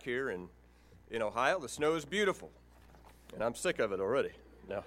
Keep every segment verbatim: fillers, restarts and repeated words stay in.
here in, in Ohio. The snow is beautiful, and I'm sick of it already. No.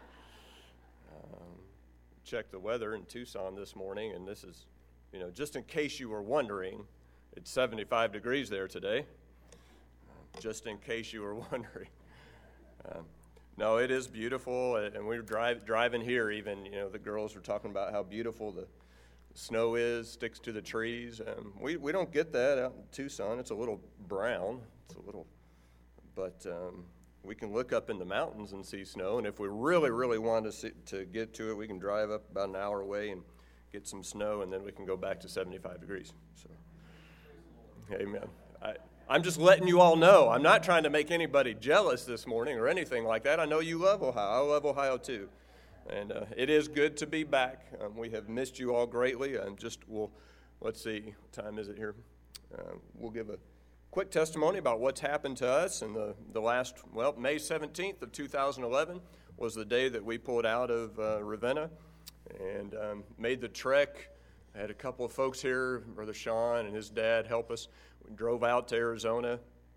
Um, checked the weather in Tucson this morning, and this is, you know, just in case you were wondering, it's seventy-five degrees there today. Uh, just in case you were wondering. Um, no, it is beautiful, and we were drive, driving here even, you know, the girls were talking about how beautiful the snow is, sticks to the trees. Um, we, we don't get that out in Tucson. It's a little brown. It's a little, but um, we can look up in the mountains and see snow, and if we really, really want to see, to get to it, we can drive up about an hour away and get some snow, and then we can go back to seventy-five degrees. So, amen. I, I'm just letting you all know. I'm not trying to make anybody jealous this morning or anything like that. I know you love Ohio. I love Ohio too. And uh, it is good to be back. Um, we have missed you all greatly. And just, we'll, let's see, what time is it here? Uh, we'll give a quick testimony about what's happened to us in the, the last, well, May seventeenth of two thousand eleven was the day that we pulled out of uh, Ravenna and um, made the trek. I had a couple of folks here, Brother Sean and his dad, help us. We drove out to Arizona,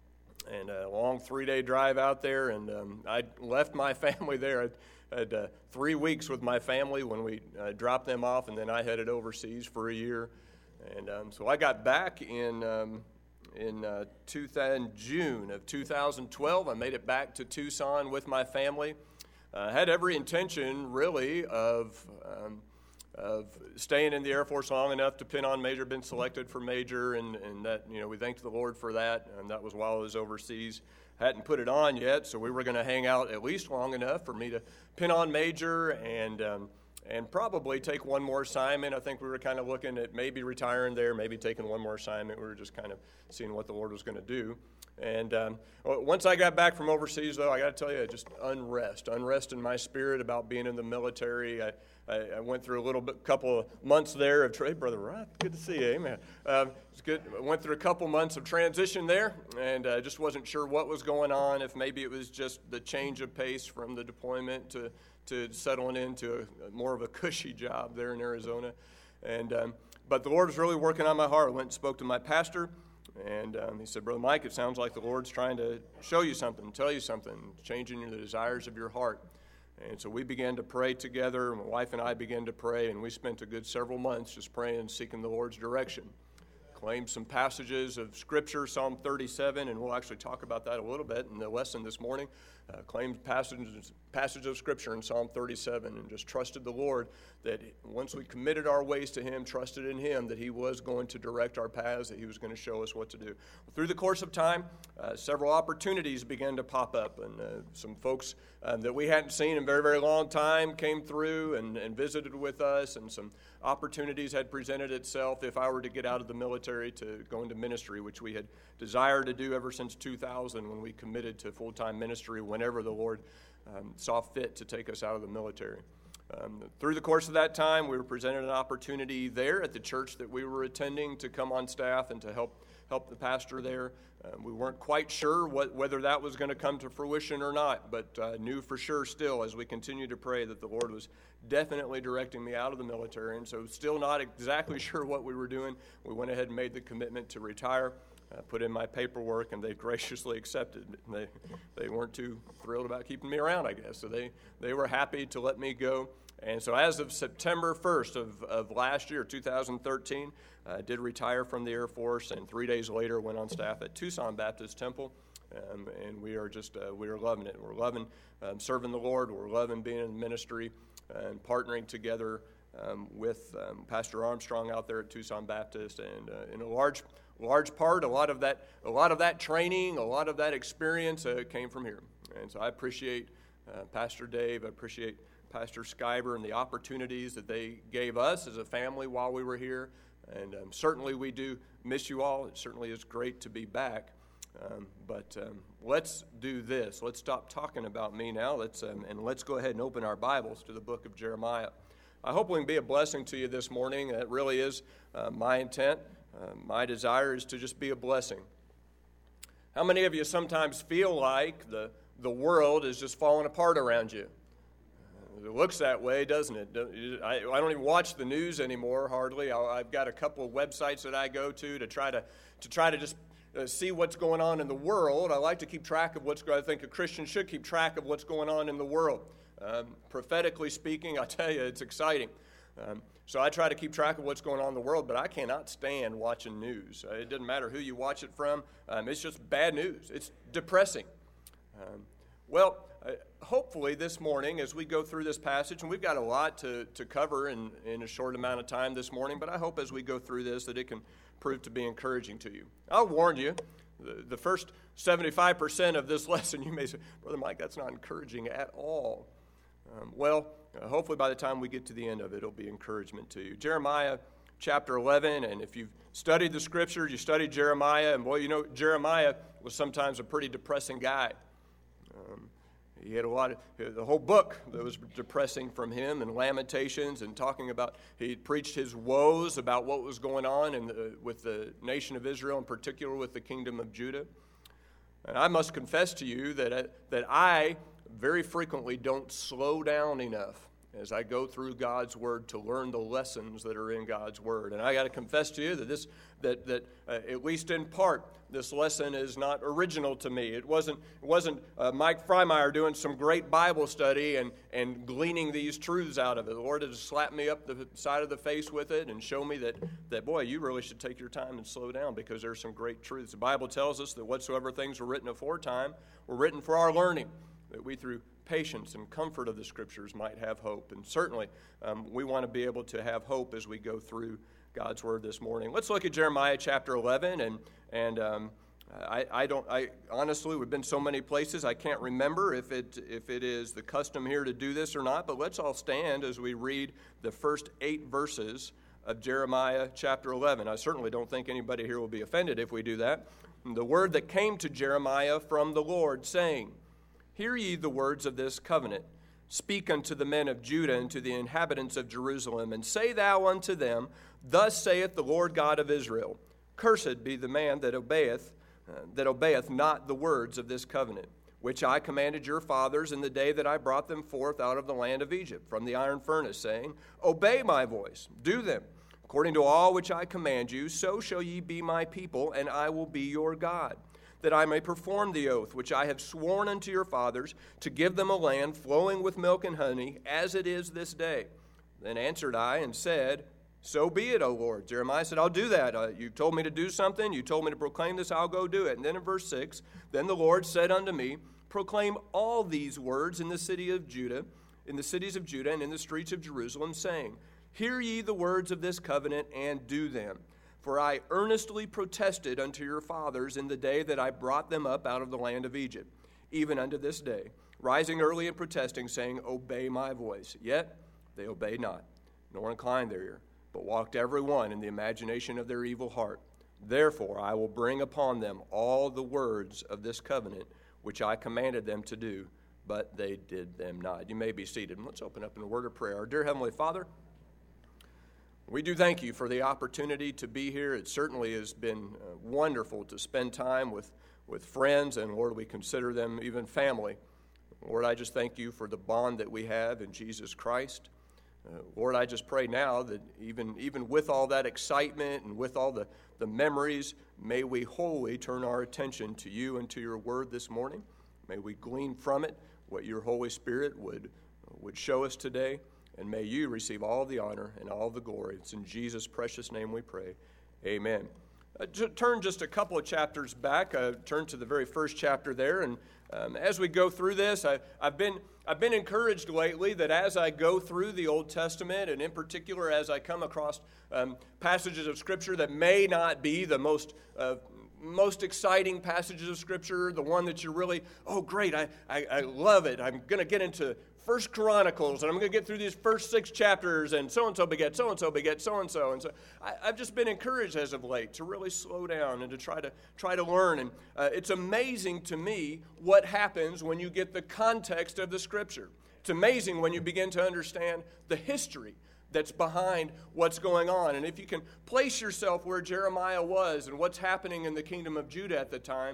and a long three-day drive out there, and um, I left my family there. I had uh, three weeks with my family when we uh, dropped them off, and then I headed overseas for a year. And um, so I got back in um, in uh, two thousand, June of two thousand twelve. I made it back to Tucson with my family. I uh, had every intention, really, of um, of staying in the Air Force long enough to pin on Major, been selected for Major, and, and that, you know, we thanked the Lord for that, and that was while I was overseas. Hadn't put it on yet, so we were going to hang out at least long enough for me to pin on Major and um, and probably take one more assignment. I think we were kind of looking at maybe retiring there, maybe taking one more assignment. We were just kind of seeing what the Lord was going to do. And um, once I got back from overseas, though, I got to tell you, just unrest, unrest in my spirit about being in the military. I, I, I went through a little bit, couple of months there of, hey, Brother Rod, good to see you, amen. Um, it's good. I went through a couple months of transition there, and I uh, just wasn't sure what was going on, if maybe it was just the change of pace from the deployment to, to settling into a, more of a cushy job there in Arizona. And um, but the Lord was really working on my heart. I went and spoke to my pastor. And um, he said, Brother Mike, it sounds like the Lord's trying to show you something, tell you something, changing the desires of your heart. And so we began to pray together. My wife and I began to pray, and we spent a good several months just praying and seeking the Lord's direction. Claimed some passages of Scripture, Psalm thirty-seven, and we'll actually talk about that a little bit in the lesson this morning. Uh, claimed passages, passage of Scripture in Psalm thirty-seven, and just trusted the Lord that once we committed our ways to Him, trusted in Him, that He was going to direct our paths, that He was going to show us what to do. Well, through the course of time, uh, several opportunities began to pop up, and uh, some folks uh, that we hadn't seen in a very, very long time came through and, and visited with us, and some opportunities had presented itself if I were to get out of the military to go into ministry, which we had desired to do ever since two thousand when we committed to full-time ministry whenever the Lord um, saw fit to take us out of the military. Um, through the course of that time, we were presented an opportunity there at the church that we were attending to come on staff and to help help the pastor there. Um, we weren't quite sure what, whether that was going to come to fruition or not, but uh, knew for sure still as we continued to pray that the Lord was definitely directing me out of the military. And so still not exactly sure what we were doing. We went ahead and made the commitment to retire. Uh, put in my paperwork, and they graciously accepted. They they weren't too thrilled about keeping me around, I guess. So they, they were happy to let me go. And so as of September first of, of last year, two thousand thirteen, I uh, did retire from the Air Force, and three days later went on staff at Tucson Baptist Temple. Um, and we are just, uh, we are loving it. We're loving um, serving the Lord. We're loving being in ministry and partnering together um, with um, Pastor Armstrong out there at Tucson Baptist. And uh, in a large large part, a lot of that, a lot of that training, a lot of that experience uh, came from here. And so I appreciate uh, Pastor Dave, I appreciate Pastor Skyber and the opportunities that they gave us as a family while we were here. And um, certainly we do miss you all. It certainly is great to be back. Um, but um, let's do this. Let's stop talking about me now. Let's um, and let's go ahead and open our Bibles to the book of Jeremiah. I hope we can be a blessing to you this morning. That really is uh, my intent. Uh, my desire is to just be a blessing. How many of you sometimes feel like the, the world is just falling apart around you? Uh, it looks that way, doesn't it? I, I don't even watch the news anymore, hardly. I, I've got a couple of websites that I go to to try to to try to just uh, see what's going on in the world. I like to keep track of what's going on. I think a Christian should keep track of what's going on in the world. Um, prophetically speaking, I tell you, it's exciting. Um, so I try to keep track of what's going on in the world, but I cannot stand watching news. Uh, it doesn't matter who you watch it from. Um, it's just bad news. It's depressing. Um, well, uh, hopefully this morning as we go through this passage, and we've got a lot to, to cover in, in a short amount of time this morning, but I hope as we go through this that it can prove to be encouraging to you. I'll warn you, the, the first seventy-five percent of this lesson, you may say, Brother Mike, that's not encouraging at all. Um, well, uh, hopefully by the time we get to the end of it, it'll be encouragement to you. Jeremiah chapter eleven, and if you've studied the scriptures, you studied Jeremiah, and boy, you know, Jeremiah was sometimes a pretty depressing guy. Um, he had a lot of, the whole book that was depressing from him, and Lamentations, and talking about, he preached his woes about what was going on in the, with the nation of Israel, in particular with the kingdom of Judah. And I must confess to you that, uh, that I very frequently don't slow down enough as I go through God's Word to learn the lessons that are in God's Word. And I got to confess to you that this, that that uh, at least in part, this lesson is not original to me. It wasn't it wasn't uh, Mike Freimeyer doing some great Bible study and and gleaning these truths out of it. The Lord has slapped me up the side of the face with it and shown me that that boy, you really should take your time and slow down, because there's some great truths. The Bible tells us that whatsoever things were written aforetime were written for our learning, that we through patience and comfort of the Scriptures might have hope. And certainly um, we want to be able to have hope as we go through God's Word this morning. Let's look at Jeremiah chapter eleven, and and um, I, I don't I honestly, we've been so many places I can't remember if it if it is the custom here to do this or not, but let's all stand as we read the first eight verses of Jeremiah chapter eleven. I certainly don't think anybody here will be offended if we do that. The word that came to Jeremiah from the Lord, saying, Hear ye the words of this covenant. Speak unto the men of Judah and to the inhabitants of Jerusalem, and say thou unto them, Thus saith the Lord God of Israel, Cursed be the man that obeyeth, uh, that obeyeth not the words of this covenant, which I commanded your fathers in the day that I brought them forth out of the land of Egypt, from the iron furnace, saying, Obey my voice, do them. According to all which I command you, so shall ye be my people, and I will be your God, that I may perform the oath which I have sworn unto your fathers, to give them a land flowing with milk and honey, as it is this day. Then answered I and said, So be it, O Lord. Jeremiah said, I'll do that. Uh, you told me to do something. You told me to proclaim this. I'll go do it. And then in verse six, Then the Lord said unto me, Proclaim all these words in the city of Judah, in the cities of Judah and in the streets of Jerusalem, saying, Hear ye the words of this covenant, and do them. For I earnestly protested unto your fathers in the day that I brought them up out of the land of Egypt, even unto this day, rising early and protesting, saying, Obey my voice. Yet they obeyed not, nor inclined their ear, but walked every one in the imagination of their evil heart. Therefore I will bring upon them all the words of this covenant, which I commanded them to do, but they did them not. You may be seated. Let's open up in a word of prayer. Our dear Heavenly Father, we do thank you for the opportunity to be here. It certainly has been uh, wonderful to spend time with, with friends, and Lord, we consider them even family. Lord, I just thank you for the bond that we have in Jesus Christ. Uh, Lord, I just pray now that even, even with all that excitement and with all the, the memories, may we wholly turn our attention to you and to your word this morning. May we glean from it what your Holy Spirit would, would show us today. And may you receive all the honor and all the glory. It's in Jesus' precious name we pray. Amen. Uh, to turn just a couple of chapters back. Uh, turn to the very first chapter there. And um, as we go through this, I, I've been I've been encouraged lately that as I go through the Old Testament, and in particular as I come across um, passages of Scripture that may not be the most uh, most exciting passages of Scripture, the one that you really, oh great, I, I, I love it. I'm going to get into First Chronicles, and I'm going to get through these first six chapters, and so-and-so beget, so-and-so beget, so-and-so. And so I, I've just been encouraged as of late to really slow down and to try to try to learn. And uh, it's amazing to me what happens when you get the context of the Scripture. It's amazing when you begin to understand the history that's behind what's going on. And if you can place yourself where Jeremiah was and what's happening in the kingdom of Judah at the time,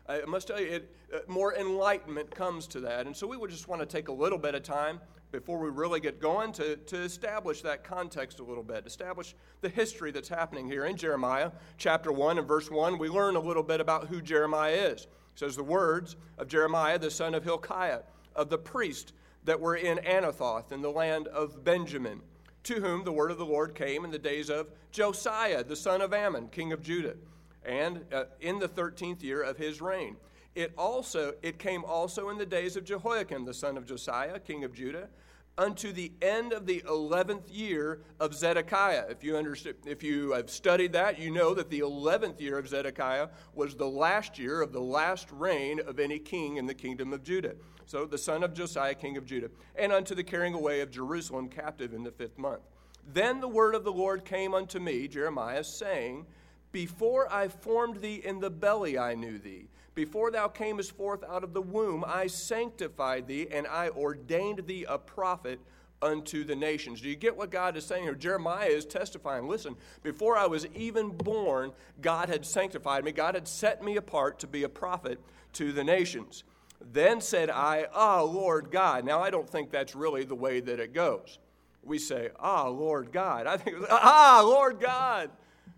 I must tell you, it, uh, more enlightenment comes to that. And so we would just want to take a little bit of time before we really get going to, to establish that context a little bit, establish the history that's happening here. In Jeremiah chapter one and verse one, we learn a little bit about who Jeremiah is. It says, the words of Jeremiah, the son of Hilkiah, of the priest that were in Anathoth in the land of Benjamin, to whom the word of the Lord came in the days of Josiah, the son of Ammon, king of Judah, and uh, in the thirteenth year of his reign. It also it came also in the days of Jehoiakim, the son of Josiah, king of Judah, unto the end of the eleventh year of Zedekiah. If you understand, if you have studied that, you know that the eleventh year of Zedekiah was the last year of the last reign of any king in the kingdom of Judah. So the son of Josiah, king of Judah, and unto the carrying away of Jerusalem captive in the fifth month. Then the word of the Lord came unto me, Jeremiah, saying, Before I formed thee in the belly I knew thee. Before thou camest forth out of the womb, I sanctified thee, and I ordained thee a prophet unto the nations. Do you get what God is saying here? Jeremiah is testifying. Listen, before I was even born, God had sanctified me. God had set me apart to be a prophet to the nations. Then said I, Ah, Lord God. Now, I don't think that's really the way that it goes. We say, Ah, Lord God. I think it was, Ah, Lord God.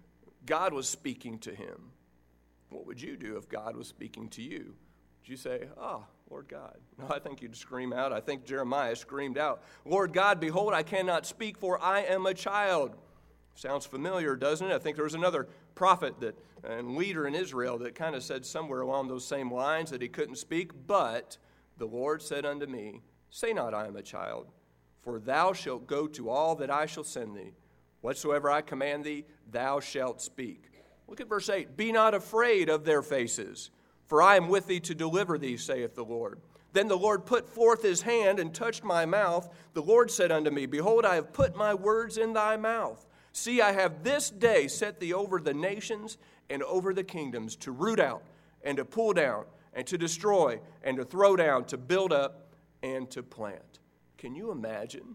God was speaking to him. What would you do if God was speaking to you? Would you say, Ah, Lord God? No, I think you'd scream out. I think Jeremiah screamed out, Lord God, behold, I cannot speak, for I am a child. Sounds familiar, doesn't it? I think there was another prophet that and leader in Israel that kind of said somewhere along those same lines that he couldn't speak. But the Lord said unto me, Say not, I am a child, for thou shalt go to all that I shall send thee. Whatsoever I command thee, thou shalt speak. Look at verse eight. Be not afraid of their faces, for I am with thee to deliver thee, saith the Lord. Then the Lord put forth his hand and touched my mouth. The Lord said unto me, Behold, I have put my words in thy mouth. See, I have this day set thee over the nations and over the kingdoms, to root out and to pull down and to destroy and to throw down, to build up and to plant. Can you imagine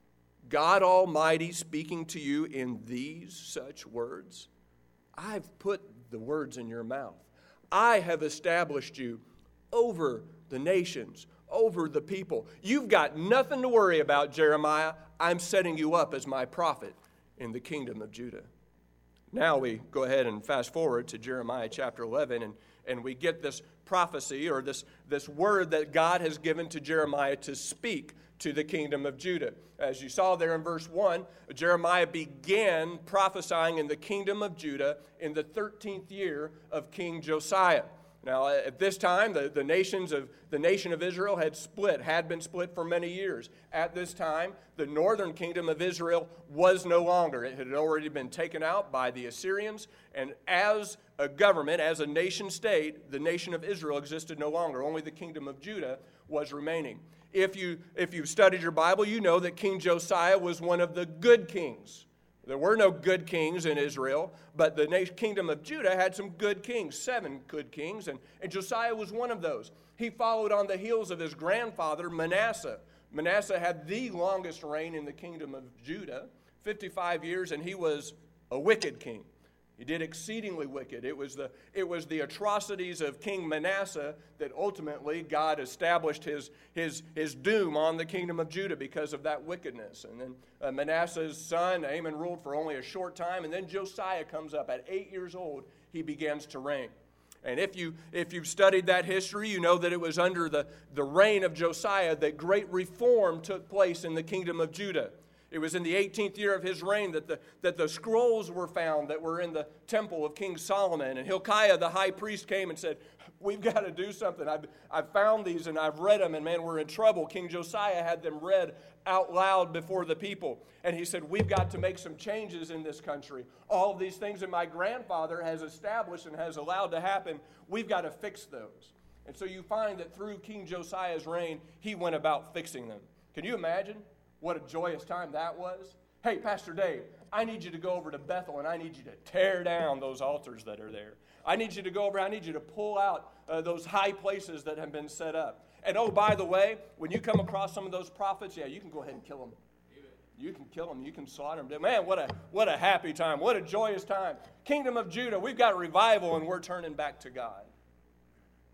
God Almighty speaking to you in these such words? I've put the words in your mouth. I have established you over the nations, over the people. You've got nothing to worry about, Jeremiah. I'm setting you up as my prophet in the kingdom of Judah. Now we go ahead and fast forward to Jeremiah chapter eleven, and, and we get this prophecy or this, this word that God has given to Jeremiah to speak to the kingdom of Judah. As you saw there in verse one, Jeremiah began prophesying in the kingdom of Judah in the thirteenth year of King Josiah. Now, at this time, the, the nations of the nation of Israel had split, had been split for many years. At this time, the northern kingdom of Israel was no longer. It had already been taken out by the Assyrians, and as a government, as a nation state, the nation of Israel existed no longer. Only the kingdom of Judah was remaining. If you, if you've studied your Bible, you know that King Josiah was one of the good kings. There were no good kings in Israel, but the nation, kingdom of Judah had some good kings, seven good kings, and, and Josiah was one of those. He followed on the heels of his grandfather, Manasseh. Manasseh had the longest reign in the kingdom of Judah, fifty-five years, and he was a wicked king. He did exceedingly wicked. It was the it was the atrocities of King Manasseh that ultimately God established his his his doom on the kingdom of Judah because of that wickedness. And then uh, Manasseh's son Amon ruled for only a short time, and then Josiah comes up at eight years old. He begins to reign. And if you if you've studied that history, you know that it was under the the reign of Josiah that great reform took place in the kingdom of Judah. It was in the eighteenth year of his reign that the, that the scrolls were found that were in the temple of King Solomon. And Hilkiah, the high priest, came and said, we've got to do something. I've, I've found these and I've read them, and man, we're in trouble. King Josiah had them read out loud before the people. And he said, we've got to make some changes in this country. All of these things that my grandfather has established and has allowed to happen, we've got to fix those. And so you find that through King Josiah's reign, he went about fixing them. Can you imagine what a joyous time that was? Hey, Pastor Dave, I need you to go over to Bethel, and I need you to tear down those altars that are there. I need you to go over, I need you to pull out uh, those high places that have been set up. And oh, by the way, when you come across some of those prophets, yeah, you can go ahead and kill them. You can kill them. You can slaughter them. Man, what a what a happy time. What a joyous time. Kingdom of Judah, we've got revival, and we're turning back to God.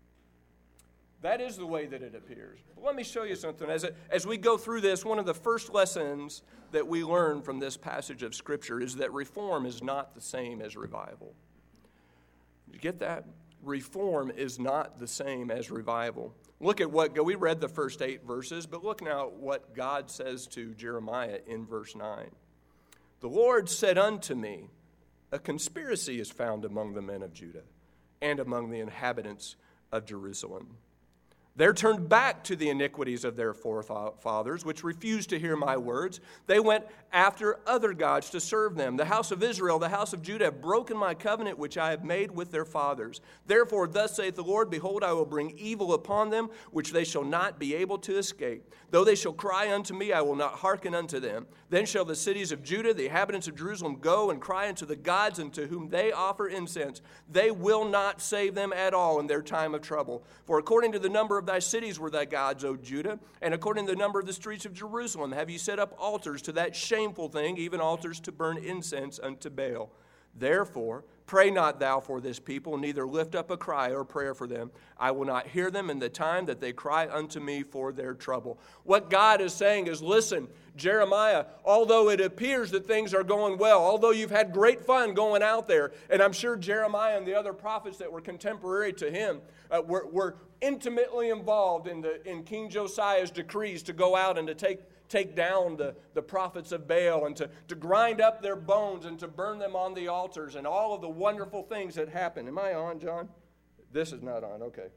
That is the way that it appears. But let me show you something. As, it, as we go through this, one of the first lessons that we learn from this passage of Scripture is that reform is not the same as revival. Did you get that? Reform is not the same as revival. Look at what, we read the first eight verses, but look now at what God says to Jeremiah in verse nine. The Lord said unto me, a conspiracy is found among the men of Judah and among the inhabitants of Jerusalem. They're turned back to the iniquities of their forefathers, which refused to hear my words. They went after other gods to serve them. The house of Israel, the house of Judah, have broken my covenant which I have made with their fathers. Therefore, thus saith the Lord, behold, I will bring evil upon them, which they shall not be able to escape. Though they shall cry unto me, I will not hearken unto them. Then shall the cities of Judah, the inhabitants of Jerusalem, go and cry unto the gods unto whom they offer incense. They will not save them at all in their time of trouble. For according to the number of thy cities were thy gods, O Judah, and according to the number of the streets of Jerusalem have you set up altars to that shameful thing, even altars to burn incense unto Baal. Therefore, pray not thou for this people, neither lift up a cry or prayer for them. I will not hear them in the time that they cry unto me for their trouble. What God is saying is, listen, Jeremiah, although it appears that things are going well, although you've had great fun going out there, and I'm sure Jeremiah and the other prophets that were contemporary to him uh, were, were intimately involved in, the, in King Josiah's decrees to go out and to take take down the, the prophets of Baal and to, to grind up their bones and to burn them on the altars and all of the wonderful things that happened. Am I on, John? This is not on. Okay.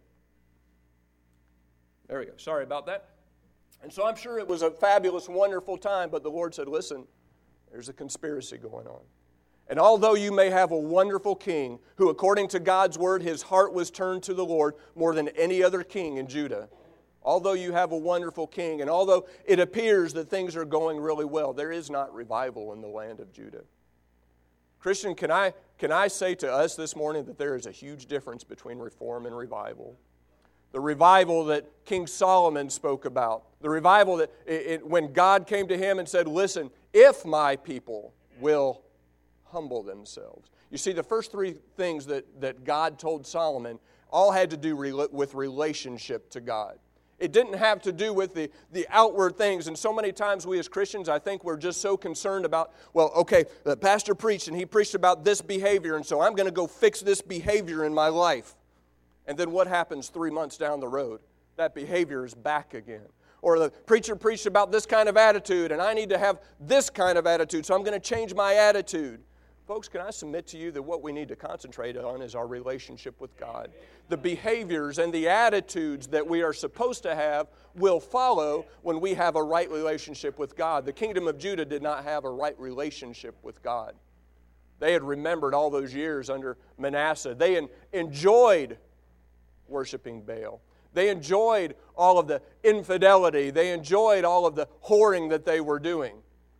There we go. Sorry about that. And so I'm sure it was a fabulous, wonderful time, but the Lord said, listen, there's a conspiracy going on. And although you may have a wonderful king who, according to God's word, his heart was turned to the Lord more than any other king in Judah, although you have a wonderful king, and although it appears that things are going really well, there is not revival in the land of Judah. Christian, can I, can I say to us this morning that there is a huge difference between reform and revival? The revival that King Solomon spoke about, the revival that it, it, when God came to him and said, listen, if my people will humble themselves. You see, the first three things that, that God told Solomon all had to do re- with relationship to God. It didn't have to do with the, the outward things. And so many times we as Christians, I think we're just so concerned about, well, okay, the pastor preached and he preached about this behavior, and so I'm going to go fix this behavior in my life. And then what happens three months down the road? That behavior is back again. Or the preacher preached about this kind of attitude, and I need to have this kind of attitude, so I'm going to change my attitude. Folks, can I submit to you that what we need to concentrate on is our relationship with God? The behaviors and the attitudes that we are supposed to have will follow when we have a right relationship with God. The kingdom of Judah did not have a right relationship with God. They had remembered all those years under Manasseh. They en- enjoyed worshiping Baal. They enjoyed all of the infidelity. They enjoyed all of the whoring that they were doing.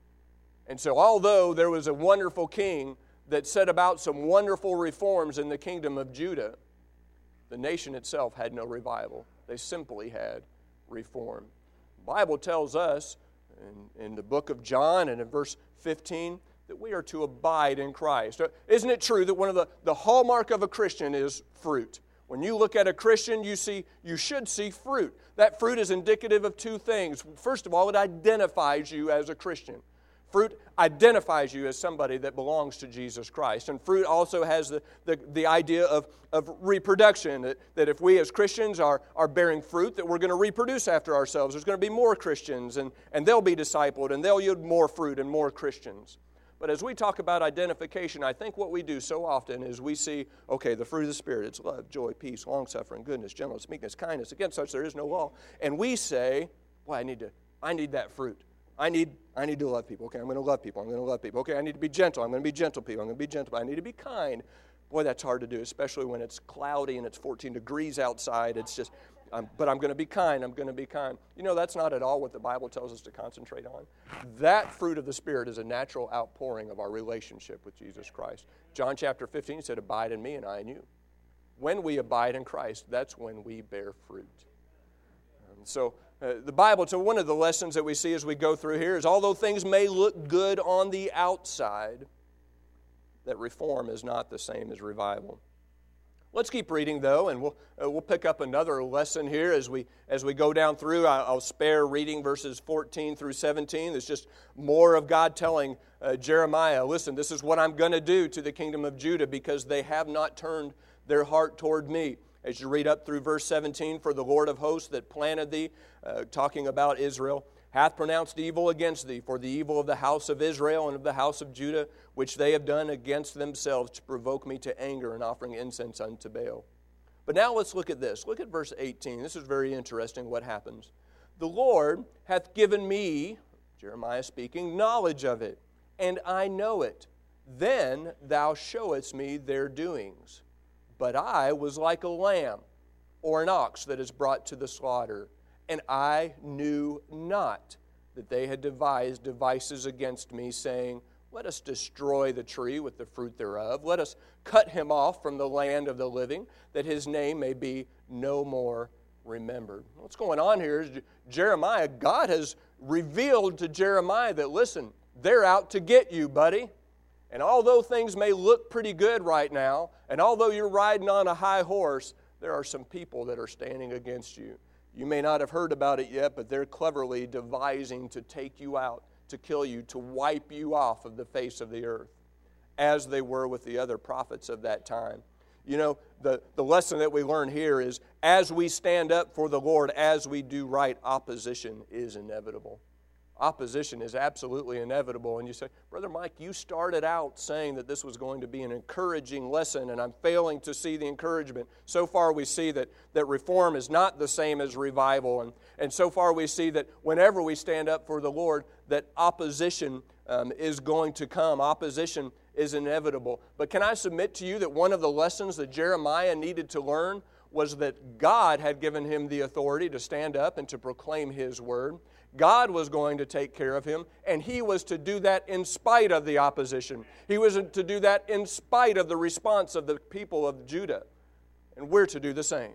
And so although there was a wonderful king that set about some wonderful reforms in the kingdom of Judah, the nation itself had no revival. They simply had reform. The Bible tells us in, in the book of John and in verse fifteen that we are to abide in Christ. Isn't it true that one of the, the hallmark of a Christian is fruit? When you look at a Christian, you see you should see fruit. That fruit is indicative of two things. First of all, it identifies you as a Christian. Fruit identifies you as somebody that belongs to Jesus Christ. And fruit also has the, the, the idea of, of reproduction, that, that if we as Christians are, are bearing fruit, that we're going to reproduce after ourselves. There's going to be more Christians, and, and they'll be discipled, and they'll yield more fruit and more Christians. But as we talk about identification, I think what we do so often is we see, okay, the fruit of the Spirit, it's love, joy, peace, long-suffering, goodness, gentleness, meekness, kindness. Against such there is no law. And we say, well, I need to, I need that fruit. I need I need to love people. Okay, I'm going to love people. I'm going to love people. Okay, I need to be gentle. I'm going to be gentle people. I'm going to be gentle. I need to be kind. Boy, that's hard to do, especially when it's cloudy and it's fourteen degrees outside. It's just, um, but I'm going to be kind. I'm going to be kind. You know, that's not at all what the Bible tells us to concentrate on. That fruit of the Spirit is a natural outpouring of our relationship with Jesus Christ. John chapter fifteen said, abide in me and I in you. When we abide in Christ, that's when we bear fruit. Um, so, Uh, the Bible, so one of the lessons that we see as we go through here is although things may look good on the outside, that reform is not the same as revival. Let's keep reading, though, and we'll uh, we'll pick up another lesson here as we as we go down through. I, I'll spare reading verses fourteen through seventeen. There's just more of God telling uh, Jeremiah, listen, this is what I'm going to do to the kingdom of Judah because they have not turned their heart toward me. As you read up through verse seventeen, for the Lord of hosts that planted thee, uh, talking about Israel, hath pronounced evil against thee for the evil of the house of Israel and of the house of Judah, which they have done against themselves to provoke me to anger and offering incense unto Baal. But now let's look at this. Look at verse eighteen. This is very interesting what happens. The Lord hath given me, Jeremiah speaking, knowledge of it, and I know it. Then thou showest me their doings. But I was like a lamb or an ox that is brought to the slaughter, and I knew not that they had devised devices against me, saying, let us destroy the tree with the fruit thereof. Let us cut him off from the land of the living, that his name may be no more remembered. What's going on here is Jeremiah, God has revealed to Jeremiah that, listen, they're out to get you, buddy. And although things may look pretty good right now, and although you're riding on a high horse, there are some people that are standing against you. You may not have heard about it yet, but they're cleverly devising to take you out, to kill you, to wipe you off of the face of the earth, as they were with the other prophets of that time. You know, the, the lesson that we learn here is, as we stand up for the Lord, as we do right, opposition is inevitable. Opposition is absolutely inevitable. And you say, Brother Mike, you started out saying that this was going to be an encouraging lesson, and I'm failing to see the encouragement. So far we see that, that reform is not the same as revival. And, and so far we see that whenever we stand up for the Lord, that opposition um, is going to come. Opposition is inevitable. But can I submit to you that one of the lessons that Jeremiah needed to learn was that God had given him the authority to stand up and to proclaim His word. God was going to take care of him, and he was to do that in spite of the opposition. He was to do that in spite of the response of the people of Judah. And we're to do the same.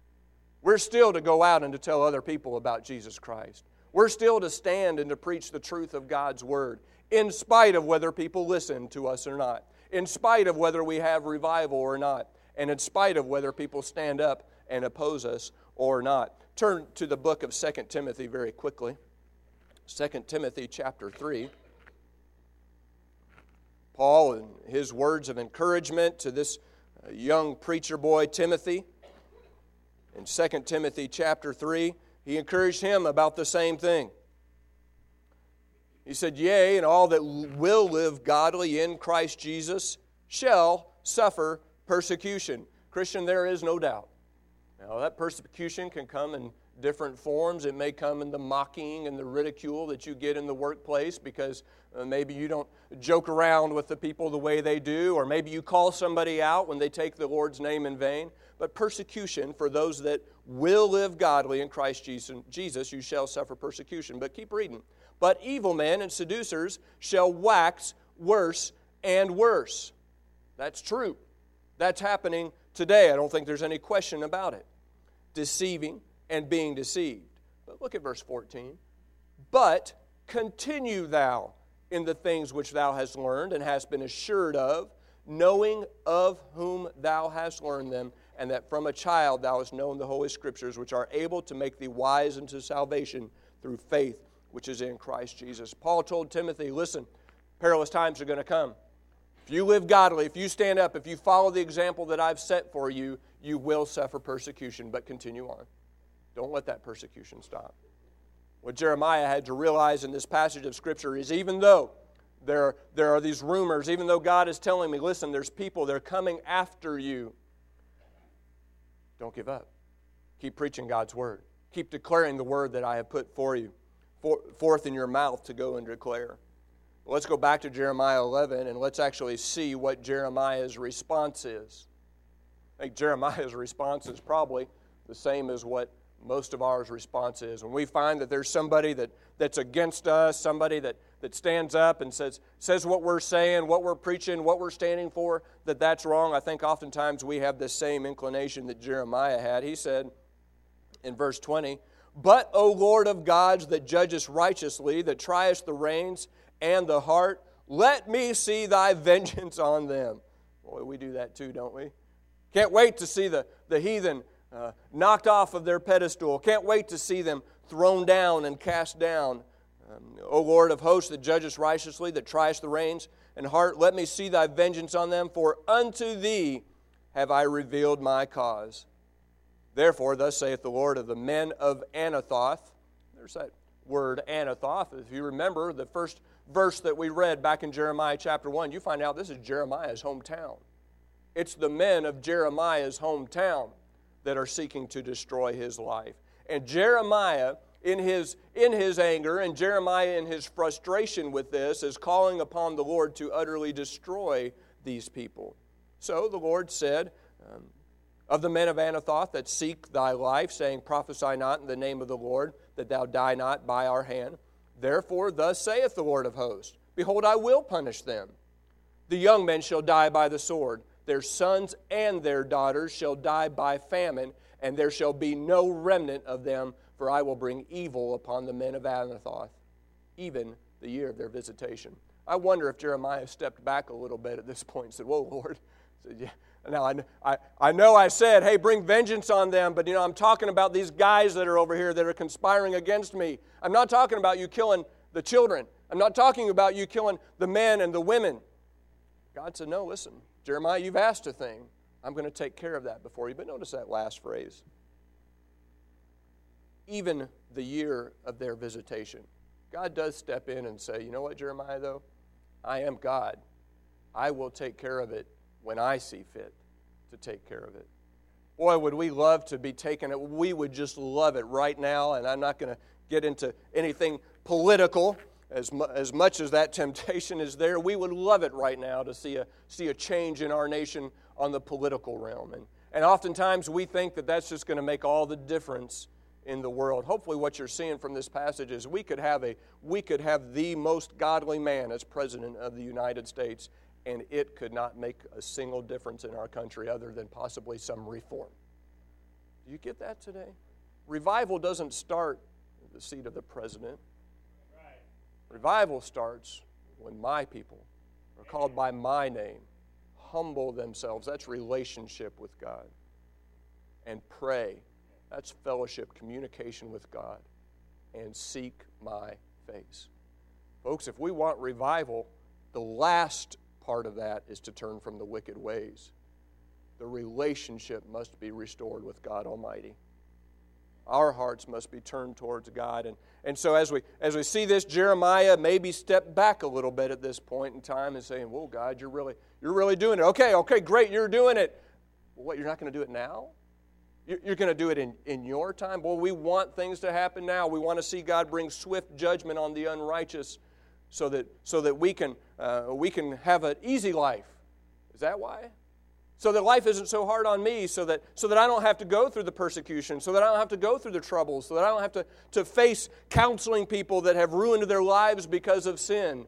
We're still to go out and to tell other people about Jesus Christ. We're still to stand and to preach the truth of God's word, in spite of whether people listen to us or not, in spite of whether we have revival or not, and in spite of whether people stand up and oppose us or not. Turn to the book of Second Timothy very quickly. Second Timothy chapter three. Paul, in his words of encouragement to this young preacher boy, Timothy, in Second Timothy chapter three, he encouraged him about the same thing. He said, yea, and all that will live godly in Christ Jesus shall suffer persecution. Christian, there is no doubt. Now, that persecution can come in different forms. It may come in the mocking and the ridicule that you get in the workplace because uh, maybe you don't joke around with the people the way they do, or maybe you call somebody out when they take the Lord's name in vain. But persecution for those that will live godly in Christ Jesus, you shall suffer persecution. But keep reading. But evil men and seducers shall wax worse and worse. That's true. That's happening today. I don't think there's any question about it. Deceiving and being deceived. But look at verse fourteen. But continue thou in the things which thou hast learned and hast been assured of, knowing of whom thou hast learned them, and that from a child thou hast known the Holy Scriptures, which are able to make thee wise unto salvation through faith, which is in Christ Jesus. Paul told Timothy, listen, perilous times are going to come. If you live godly, if you stand up, if you follow the example that I've set for you, you will suffer persecution, but continue on. Don't let that persecution stop. What Jeremiah had to realize in this passage of Scripture is even though there, there are these rumors, even though God is telling me, listen, there's people, they're coming after you, don't give up. Keep preaching God's word. Keep declaring the word that I have put for you, for, forth in your mouth to go and declare. Let's go back to Jeremiah eleven and let's actually see what Jeremiah's response is. I think Jeremiah's response is probably the same as what most of ours response is. When we find that there's somebody that, that's against us, somebody that, that stands up and says, says what we're saying, what we're preaching, what we're standing for, that that's wrong, I think oftentimes we have this same inclination that Jeremiah had. He said in verse twenty, but, O Lord of gods, that judgest righteously, that triest the reins and the heart, let me see thy vengeance on them. Boy, we do that too, don't we? Can't wait to see the, the heathen uh, knocked off of their pedestal. Can't wait to see them thrown down and cast down. Um, o Lord of hosts, that judgest righteously, that triest the reins and heart, let me see thy vengeance on them, for unto thee have I revealed my cause. Therefore, thus saith the Lord of the men of Anathoth. There's that word Anathoth. If you remember the first verse that we read back in Jeremiah chapter one, you find out this is Jeremiah's hometown. It's the men of Jeremiah's hometown that are seeking to destroy his life. And Jeremiah, in his, in his anger, and Jeremiah in his frustration with this, is calling upon the Lord to utterly destroy these people. So the Lord said, um, of the men of Anathoth that seek thy life, saying, prophesy not in the name of the Lord, that thou die not by our hand. Therefore, thus saith the Lord of hosts, behold, I will punish them. The young men shall die by the sword. Their sons and their daughters shall die by famine, and there shall be no remnant of them, for I will bring evil upon the men of Anathoth, even the year of their visitation. I wonder if Jeremiah stepped back a little bit at this point and said, whoa, Lord. I said, yeah. Now, I, I, I know I said, hey, bring vengeance on them, but, you know, I'm talking about these guys that are over here that are conspiring against me. I'm not talking about you killing the children. I'm not talking about you killing the men and the women. God said, no, listen, Jeremiah, you've asked a thing. I'm going to take care of that before you. But notice that last phrase. Even the year of their visitation. God does step in and say, you know what, Jeremiah, though? I am God. I will take care of it when I see fit to take care of it. Boy, would we love to be taken it. We would just love it right now, and I'm not going to get into anything political as, mu- as much as that temptation is there. We would love it right now to see a, see a change in our nation on the political realm. And, and oftentimes we think that that's just going to make all the difference in the world. Hopefully what you're seeing from this passage is we could have a we could have the most godly man as president of the United States, and it could not make a single difference in our country other than possibly some reform. Do you get that today? Revival doesn't start at the seat of the president. Right. Revival starts when my people are called by my name, humble themselves. That's relationship with God. And pray. That's fellowship, communication with God. And seek my face. Folks, if we want revival, the last part of that is to turn from the wicked ways. The relationship must be restored with God Almighty. Our hearts must be turned towards God. And, and so as we as we see this, Jeremiah maybe stepped back a little bit at this point in time and saying, whoa, God, you're really, you're really doing it. Okay, okay, great, you're doing it. Well, what, you're not going to do it now? You're, you're going to do it in, in your time? Boy, we want things to happen now. We want to see God bring swift judgment on the unrighteous so that so that we can uh, we can have an easy life. Is that why? So that life isn't so hard on me, so that so that I don't have to go through the persecution, so that I don't have to go through the troubles, so that I don't have to, to face counseling people that have ruined their lives because of sin.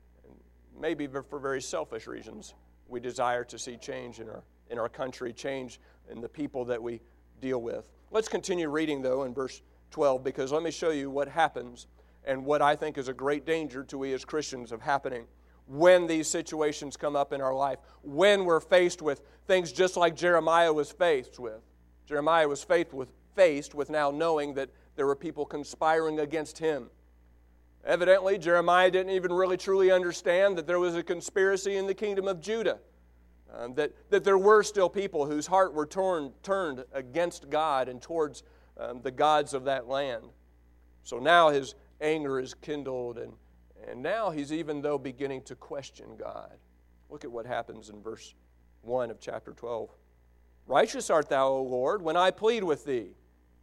Maybe for very selfish reasons, we desire to see change in our in our country, change in the people that we deal with. Let's continue reading, though, in verse twelve, because let me show you what happens and what I think is a great danger to we as Christians of happening when these situations come up in our life, when we're faced with things just like Jeremiah was faced with. Jeremiah was faced with, faced with now knowing that there were people conspiring against him. Evidently, Jeremiah didn't even really truly understand that there was a conspiracy in the kingdom of Judah, um, that, that there were still people whose heart were torn, turned against God and towards um, the gods of that land. So now his anger is kindled, and And now he's even though beginning to question God. Look at what happens in verse one of chapter twelve. Righteous art thou, O Lord, when I plead with thee.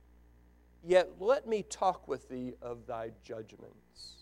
Yet let me talk with thee of thy judgments.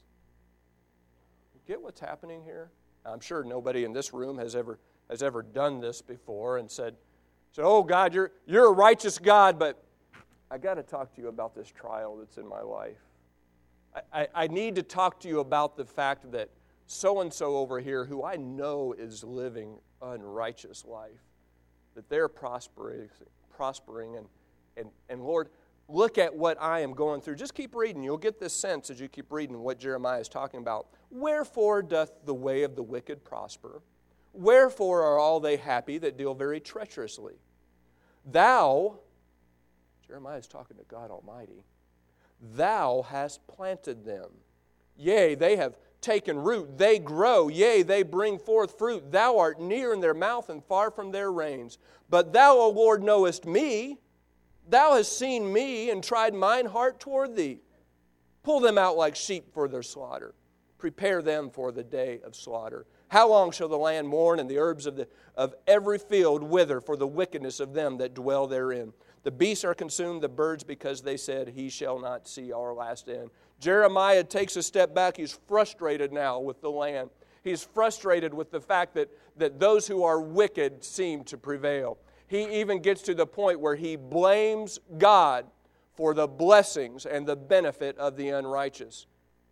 Get what's happening here? I'm sure nobody in this room has ever has ever done this before and said, so, oh God, you're you're a righteous God, but I got to talk to you about this trial that's in my life. I, I need to talk to you about the fact that so-and-so over here, who I know is living unrighteous life, that they're prospering, prospering and, and, and Lord, look at what I am going through. Just keep reading. You'll get this sense as you keep reading what Jeremiah is talking about. Wherefore doth the way of the wicked prosper? Wherefore are all they happy that deal very treacherously? Thou, Jeremiah is talking to God Almighty, Thou hast planted them. Yea, they have taken root, they grow, yea, they bring forth fruit. Thou art near in their mouth and far from their reins. But Thou, O Lord, knowest me. Thou hast seen me and tried mine heart toward Thee. Pull them out like sheep for their slaughter. Prepare them for the day of slaughter. How long shall the land mourn and the herbs of, the, of every field wither for the wickedness of them that dwell therein? The beasts are consumed, the birds, because they said, He shall not see our last end. Jeremiah takes a step back. He's frustrated now with the land. He's frustrated with the fact that, that those who are wicked seem to prevail. He even gets to the point where he blames God for the blessings and the benefit of the unrighteous.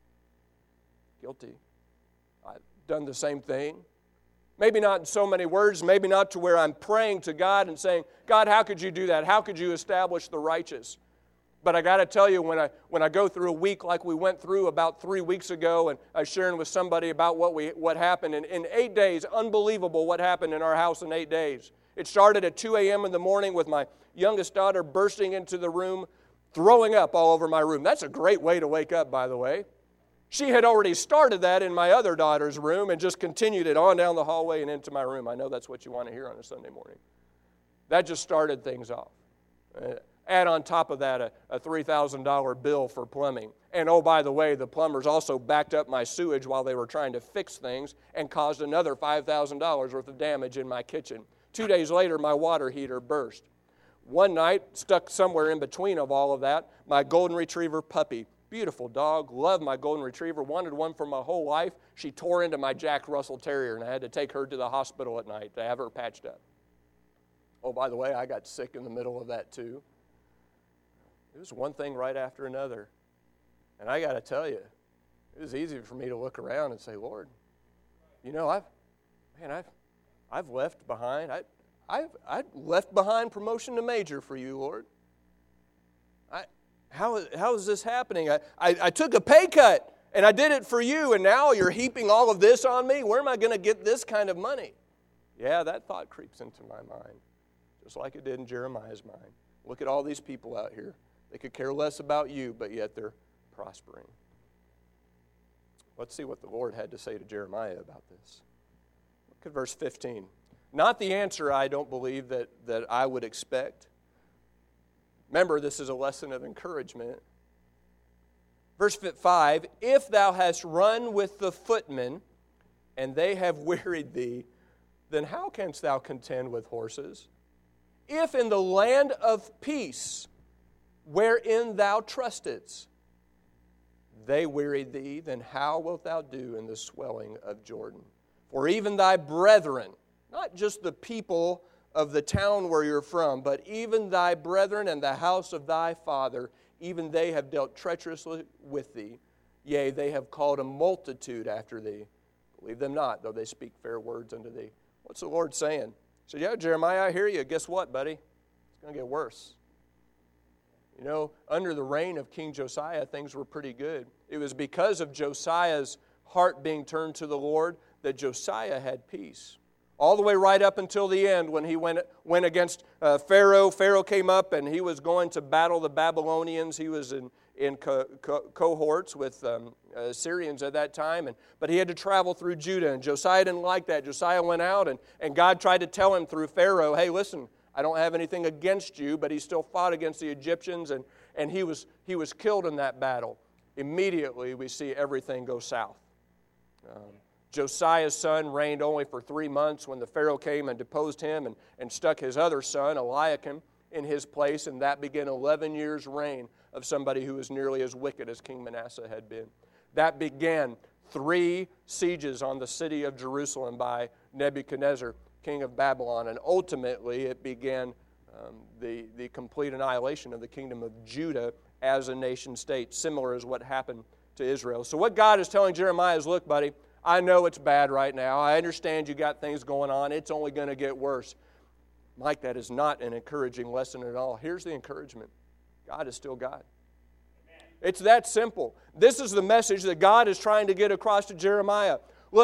Guilty. I've done the same thing. Maybe not in so many words, maybe not to where I'm praying to God and saying, God, how could you do that? How could you establish the righteous? But I got to tell you, when I when I go through a week like we went through about three weeks ago, and I was sharing with somebody about what we what happened, and in eight days, unbelievable what happened in our house in eight days. It started at two a.m. in the morning with my youngest daughter bursting into the room, throwing up all over my room. That's a great way to wake up, by the way. She had already started that in my other daughter's room and just continued it on down the hallway and into my room. I know that's what you want to hear on a Sunday morning. That just started things off. Uh, add on top of that a, a three thousand dollars bill for plumbing. And oh, by the way, the plumbers also backed up my sewage while they were trying to fix things and caused another five thousand dollars worth of damage in my kitchen. Two days later, my water heater burst. One night, stuck somewhere in between of all of that, my golden retriever puppy. Beautiful dog, loved my golden retriever, wanted one for my whole life. She tore into my Jack Russell Terrier, and I had to take her to the hospital at night to have her patched up. Oh, by the way, I got sick in the middle of that too. It was one thing right after another. And I got to tell you, it was easy for me to look around and say, Lord, you know, I've, man, I've, I've left behind, I, I've, I've left behind promotion to major for you, Lord. I, how, how is this happening? I, I, I took a pay cut, and I did it for you, and now you're heaping all of this on me? Where am I going to get this kind of money? Yeah, that thought creeps into my mind, just like it did in Jeremiah's mind. Look at all these people out here. They could care less about you, but yet they're prospering. Let's see what the Lord had to say to Jeremiah about this. Look at verse fifteen. Not the answer, I don't believe, that, that I would expect. Remember, this is a lesson of encouragement. Verse five, if thou hast run with the footmen, and they have wearied thee, then how canst thou contend with horses? If in the land of peace, wherein thou trustedst, they wearied thee, then how wilt thou do in the swelling of Jordan? For even thy brethren, not just the people of the town where you're from, but even thy brethren and the house of thy father, even they have dealt treacherously with thee. Yea, they have called a multitude after thee. Believe them not, though they speak fair words unto thee. What's the Lord saying? He said, yeah, Jeremiah, I hear you. Guess what, buddy? It's going to get worse. You know, under the reign of King Josiah, things were pretty good. It was because of Josiah's heart being turned to the Lord that Josiah had peace. All the way right up until the end when he went, went against uh, Pharaoh. Pharaoh came up and he was going to battle the Babylonians. He was in, in co- co- cohorts with um, uh, Syrians at that time. And, but he had to travel through Judah, and Josiah didn't like that. Josiah went out, and, and God tried to tell him through Pharaoh, hey, listen, I don't have anything against you, but he still fought against the Egyptians, and, and he was he was killed in that battle. Immediately, we see everything go south. Um, Josiah's son reigned only for three months when the Pharaoh came and deposed him and, and stuck his other son, Eliakim, in his place, and that began eleven years' reign of somebody who was nearly as wicked as King Manasseh had been. That began three sieges on the city of Jerusalem by Nebuchadnezzar, king of Babylon, and ultimately it began um, the, the complete annihilation of the kingdom of Judah as a nation state, similar as what happened to Israel. So what God is telling Jeremiah is, look, buddy, I know it's bad right now. I understand you got things going on. It's only going to get worse. Mike, that is not an encouraging lesson at all. Here's the encouragement. God is still God. Amen. It's that simple. This is the message that God is trying to get across to Jeremiah. Look,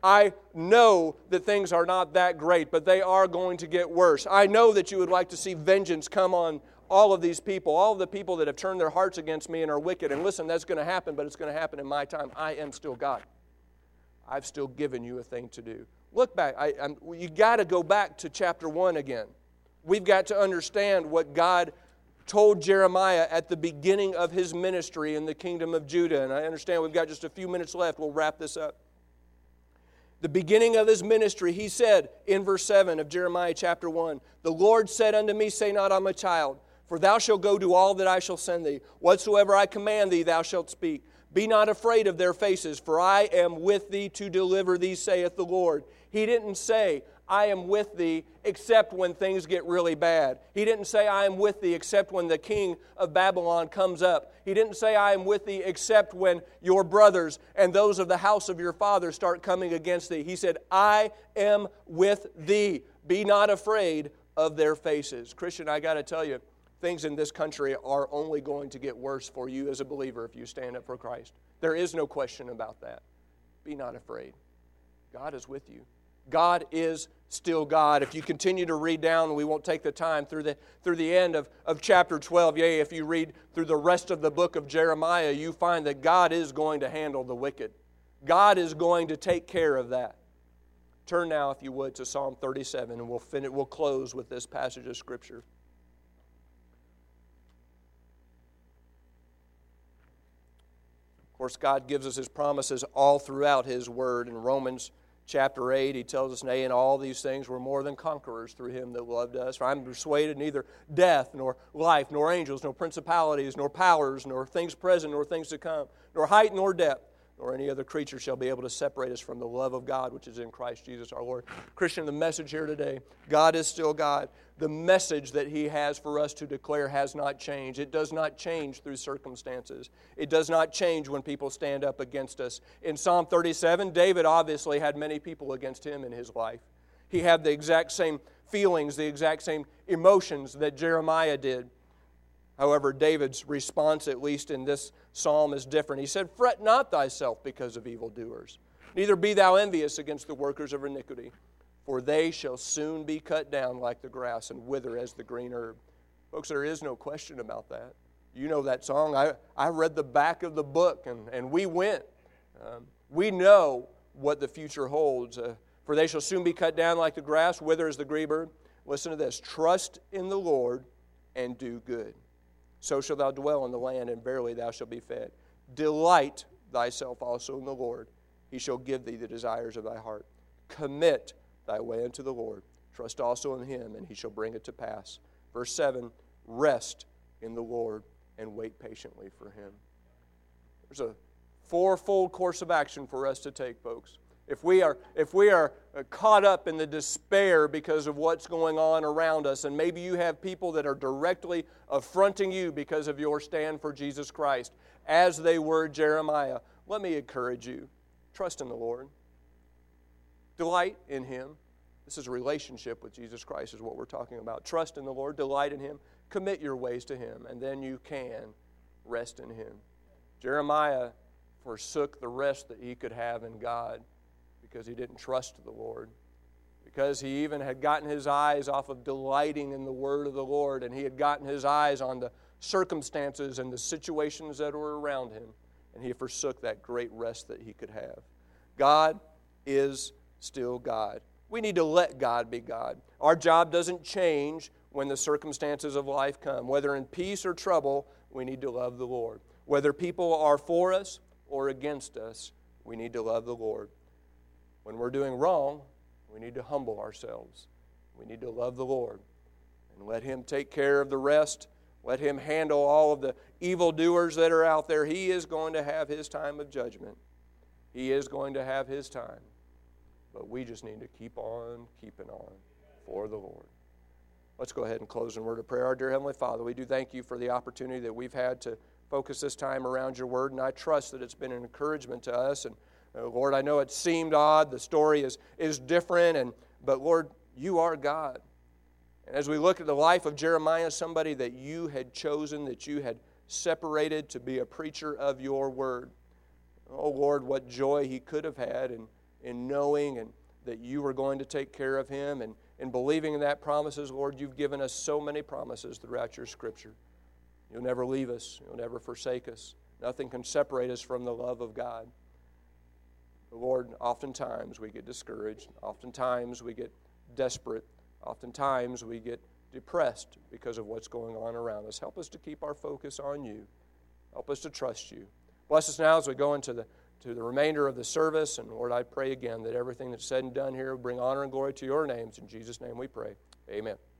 I know that things are not that great, but they are going to get worse. I know that you would like to see vengeance come on all of these people, all of the people that have turned their hearts against me and are wicked. And listen, that's going to happen, but it's going to happen in my time. I am still God. I've still given you a thing to do. Look back. I, I'm, you got to go back to chapter one again. We've got to understand what God told Jeremiah at the beginning of his ministry in the kingdom of Judah. And I understand we've got just a few minutes left. We'll wrap this up. The beginning of his ministry, he said in verse seven of Jeremiah chapter one, "The Lord said unto me, say not, I'm a child, for thou shalt go do all that I shall send thee. Whatsoever I command thee, thou shalt speak. Be not afraid of their faces, for I am with thee to deliver thee, saith the Lord." He didn't say, "I am with thee," except when things get really bad. He didn't say, "I am with thee," except when the king of Babylon comes up. He didn't say, "I am with thee," except when your brothers and those of the house of your father start coming against thee. He said, "I am with thee. Be not afraid of their faces." Christian, I got to tell you, things in this country are only going to get worse for you as a believer if you stand up for Christ. There is no question about that. Be not afraid. God is with you. God is still God. If you continue to read down, we won't take the time through the through the end of, of chapter twelve. Yea, if you read through the rest of the book of Jeremiah, you find that God is going to handle the wicked. God is going to take care of that. Turn now, if you would, to Psalm thirty-seven, and we'll finish, we'll close with this passage of Scripture. Of course, God gives us His promises all throughout His Word. In Romans chapter eight, He tells us, "Nay, in all these things we're more than conquerors through Him that loved us. For I'm persuaded neither death, nor life, nor angels, nor principalities, nor powers, nor things present, nor things to come, nor height, nor depth, nor any other creature shall be able to separate us from the love of God which is in Christ Jesus our Lord." Christian, the message here today, God is still God. The message that He has for us to declare has not changed. It does not change through circumstances. It does not change when people stand up against us. In Psalm thirty-seven, David obviously had many people against him in his life. He had the exact same feelings, the exact same emotions that Jeremiah did. However, David's response, at least in this psalm, is different. He said, "Fret not thyself because of evildoers, neither be thou envious against the workers of iniquity, for they shall soon be cut down like the grass and wither as the green herb." Folks, there is no question about that. You know that song. I, I read the back of the book, and, and we went. Um, we know what the future holds. Uh, for they shall soon be cut down like the grass, wither as the green herb. Listen to this. "Trust in the Lord and do good. So shalt thou dwell in the land, and verily thou shalt be fed. Delight thyself also in the Lord. He shall give thee the desires of thy heart. Commit thy way unto the Lord. Trust also in Him, and He shall bring it to pass." Verse seven, "Rest in the Lord and wait patiently for Him." There's a fourfold course of action for us to take, folks. If we are if we are caught up in the despair because of what's going on around us, and maybe you have people that are directly affronting you because of your stand for Jesus Christ, as they were Jeremiah, let me encourage you. Trust in the Lord. Delight in Him. This is a relationship with Jesus Christ is what we're talking about. Trust in the Lord. Delight in Him. Commit your ways to Him, and then you can rest in Him. Jeremiah forsook the rest that he could have in God because he didn't trust the Lord, because he even had gotten his eyes off of delighting in the word of the Lord, and he had gotten his eyes on the circumstances and the situations that were around him, and he forsook that great rest that he could have. God is still God. We need to let God be God. Our job doesn't change when the circumstances of life come. Whether in peace or trouble, we need to love the Lord. Whether people are for us or against us, we need to love the Lord. When we're doing wrong, we need to humble ourselves. We need to love the Lord and let Him take care of the rest. Let Him handle all of the evildoers that are out there. He is going to have His time of judgment. He is going to have His time. But we just need to keep on keeping on for the Lord. Let's go ahead and close in a word of prayer. Our dear Heavenly Father, we do thank You for the opportunity that we've had to focus this time around Your Word, and I trust that it's been an encouragement to us. And uh, Lord, I know it seemed odd. The story is, is different, and but Lord, You are God. And as we look at the life of Jeremiah, somebody that You had chosen, that You had separated to be a preacher of Your Word, oh Lord, what joy he could have had in, in knowing and that you are going to take care of him, and in believing in that promises. Lord, you've given us so many promises throughout your Scripture. You'll never leave us. You'll never forsake us. Nothing can separate us from the love of God. But Lord, oftentimes we get discouraged. Oftentimes we get desperate. Oftentimes we get depressed because of what's going on around us. Help us to keep our focus on you. Help us to trust you. Bless us now as we go into the to the remainder of the service. And Lord, I pray again that everything that's said and done here will bring honor and glory to your names. In Jesus' name we pray. Amen.